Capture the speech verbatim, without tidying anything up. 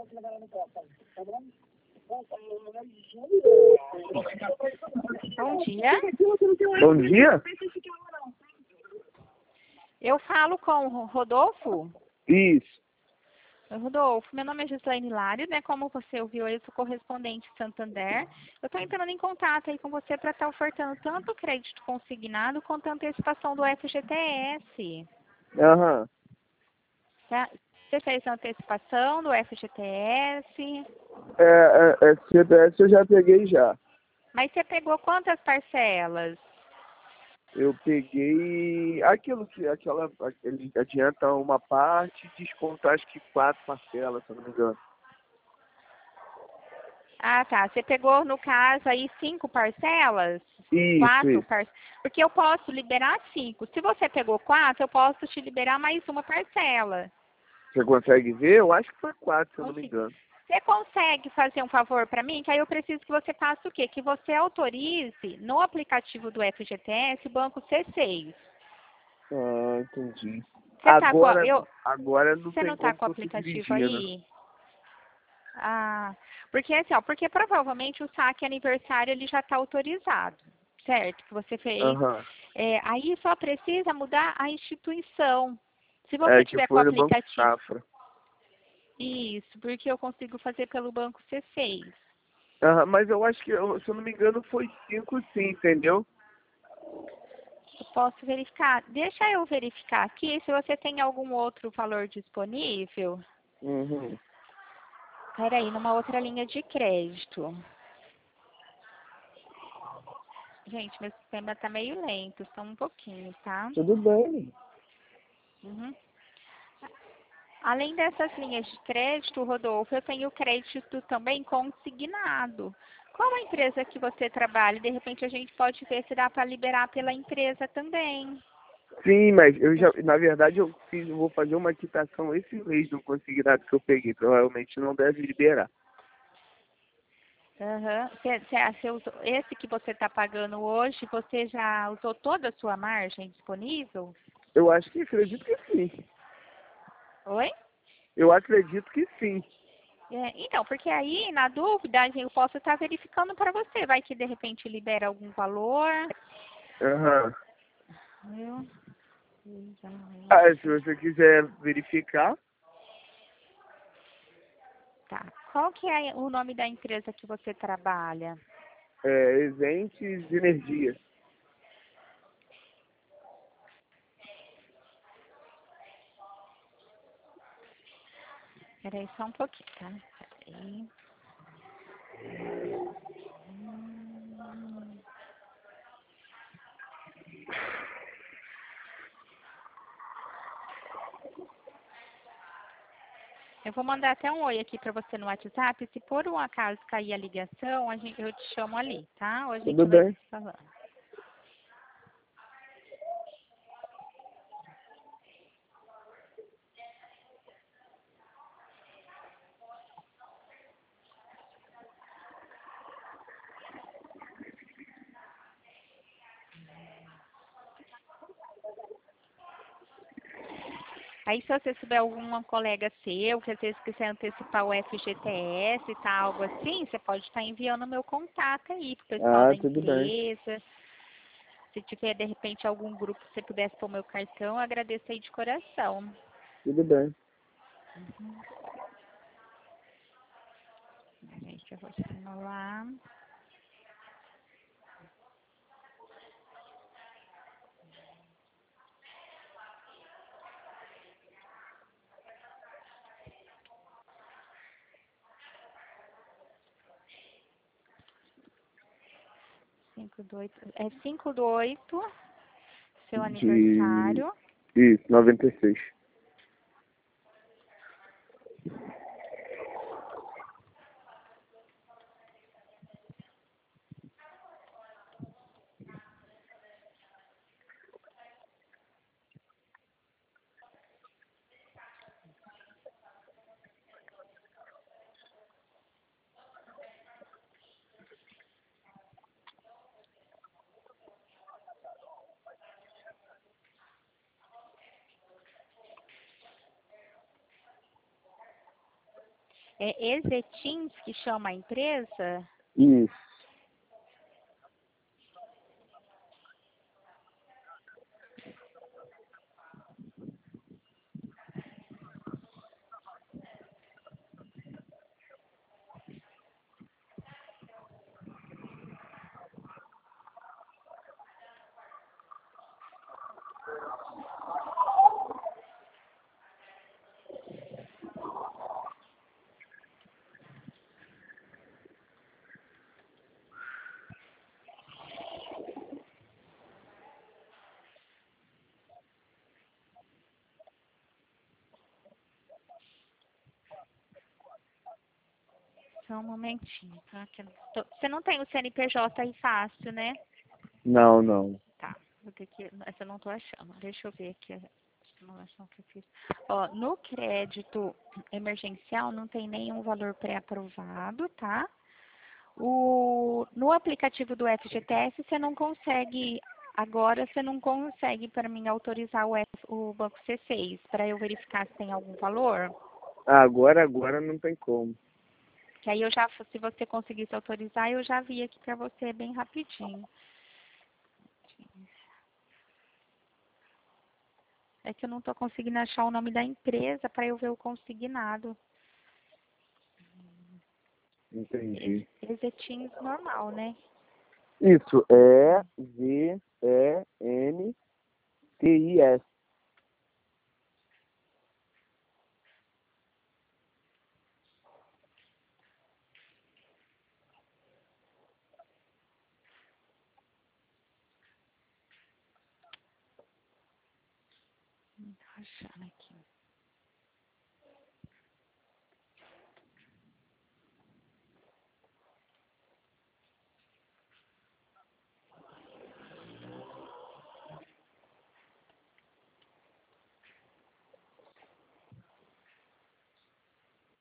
Bom dia. Bom dia? Eu falo com o Rodolfo. Isso. Rodolfo, meu nome é Gislaine Hilário, né? Como você ouviu, eu sou correspondente Santander. Eu estou entrando em contato aí com você para estar ofertando tanto crédito consignado quanto a antecipação do F G T S. Aham. Tá? Você fez a antecipação do F G T S? É, é, F G T S eu já peguei já. Mas você pegou quantas parcelas? Eu peguei aquilo que aquela ele adianta uma parte e desconta acho que quatro parcelas, se eu não me engano. Ah, tá. Você pegou, no caso, aí cinco parcelas? Isso, Quatro isso. parcelas? Porque eu posso liberar cinco. Se você pegou quatro, eu posso te liberar mais uma parcela. Você consegue ver? Eu acho que foi quatro, se eu não me Consigo. engano. Você consegue fazer um favor para mim? Que aí eu preciso que você faça o quê? Que você autorize no aplicativo do F G T S o banco C seis. Ah, entendi. Você tá com a, Agora, eu, agora não você tem não tá como com o que eu se aplicativo dirigir, né? aí? Ah, porque assim, ó, porque provavelmente o saque aniversário ele já está autorizado, certo? Que você fez. Aham. É, aí só precisa mudar a instituição. Se você É que tiver com o foi no Banco aplicativo, Safra. isso, porque eu consigo fazer pelo banco C seis. Aham, mas eu acho que, eu- se eu não me engano, foi cinco sim, entendeu? Eu posso verificar. Deixa eu verificar aqui se você tem algum outro valor disponível. Uhum. Peraí, numa outra linha de crédito. Gente, meu sistema tá meio lento, só um pouquinho, tá? Tudo bem. Uhum. Além dessas linhas de crédito, Rodolfo, eu tenho crédito também consignado. Qual a empresa que você trabalha? De repente a gente pode ver se dá para liberar pela empresa também. Sim, mas eu já, na verdade, eu fiz, eu vou fazer uma quitação esse mês do consignado que eu peguei. Provavelmente não deve liberar. Aham. Cê- cê- cê usou- esse que você está pagando hoje, você já usou toda a sua margem disponível? Eu acho que acredito que sim. Oi? Eu acredito que sim. É, então, porque aí, na dúvida, eu posso estar verificando para você. Vai que de repente libera algum valor. Aham. Viu? Ah, se você quiser verificar, Tá. Qual que é o nome da empresa que você trabalha? é Exentes de Energia. Peraí só um pouquinho, tá? Peraí. Hum. Eu vou mandar até um oi aqui para você no WhatsApp. Se por um acaso cair a ligação, a gente, eu te chamo ali, tá? Ou a gente Tudo vai bem. se falando. Aí, se você souber algum colega seu que às vezes quiser antecipar o F G T S, tá, algo assim, você pode estar enviando o meu contato aí pro pessoal Ah, da tudo bem. empresa. Se tiver, de repente, algum grupo que você pudesse pôr meu cartão, eu agradeço aí de coração. Tudo bem. Peraí que eu vou simular. cinco do oito, é cinco do oito, seu De... aniversário. Isso, noventa e seis. É Exetins que chama a empresa? Isso. Só um momentinho, tá? Que eu não tô- Você não tem o C N P J aí fácil, né? Não, não. Tá, vou ter que... Essa eu não tô achando. Deixa eu ver aqui a simulação que eu fiz. Ó, no crédito emergencial não tem nenhum valor pré-aprovado, tá? O, no aplicativo do F G T S você não consegue, agora você não consegue para mim autorizar o, F, o banco C seis para eu verificar se tem algum valor. Ah, agora, agora não tem como. Que aí eu já, se você conseguisse autorizar, eu já vi aqui para você bem rapidinho. É que eu não estou conseguindo achar o nome da empresa para eu ver o consignado. Entendi. Exetins normal, né? Isso, E Z E N T I S. Não tô achando aqui.